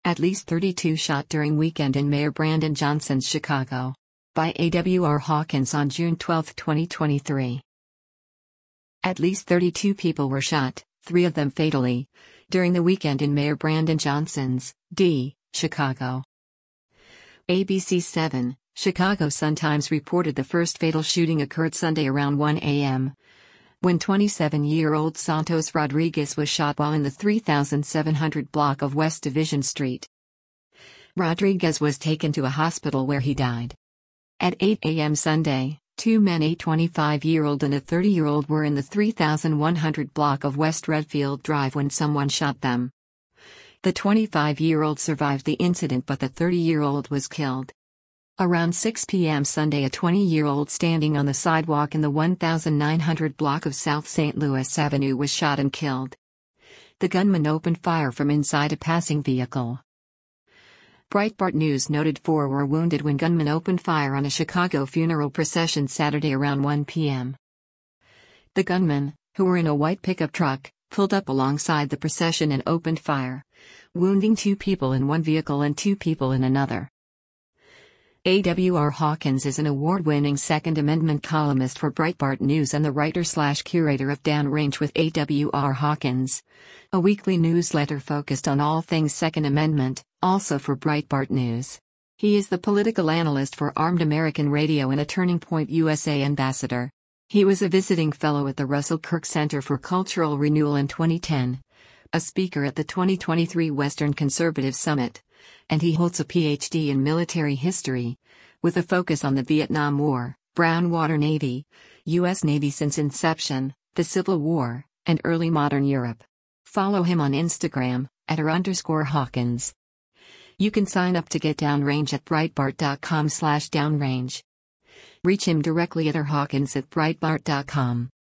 At least 32 shot during weekend in Mayor Brandon Johnson's Chicago. By A.W.R. Hawkins on June 12, 2023. At least 32 people were shot, 3 of them fatally, during the weekend in Mayor Brandon Johnson's, Chicago. ABC 7, Chicago Sun-Times reported the first fatal shooting occurred Sunday around 1 a.m. when 27-year-old Santos Rodriguez was shot while in the 3700 block of West Division Street. Rodriguez was taken to a hospital where he died. At 8 a.m. Sunday, 2 men, a 25-year-old and a 30-year-old, were in the 3100 block of West Redfield Drive when someone shot them. The 25-year-old survived the incident, but the 30-year-old was killed. Around 6 p.m. Sunday, a 20-year-old standing on the sidewalk in the 1900 block of South St. Louis Avenue was shot and killed. The gunman opened fire from inside a passing vehicle. Breitbart News noted 4 were wounded when gunmen opened fire on a Chicago funeral procession Saturday around 1 p.m. The gunmen, who were in a white pickup truck, pulled up alongside the procession and opened fire, wounding 2 people in one vehicle and 2 people in another. A.W.R. Hawkins is an award-winning Second Amendment columnist for Breitbart News and the writer/curator of Downrange with A.W.R. Hawkins, a weekly newsletter focused on all things Second Amendment, also for Breitbart News. He is the political analyst for Armed American Radio and a Turning Point USA ambassador. He was a visiting fellow at the Russell Kirk Center for Cultural Renewal in 2010, a speaker at the 2023 Western Conservative Summit, and he holds a Ph.D. in military history, with a focus on the Vietnam War, Brown Water Navy, U.S. Navy since inception, the Civil War, and early modern Europe. Follow him on Instagram, @r_Hawkins. You can sign up to get Downrange at Breitbart.com/downrange. Reach him directly at rhawkins@breitbart.com.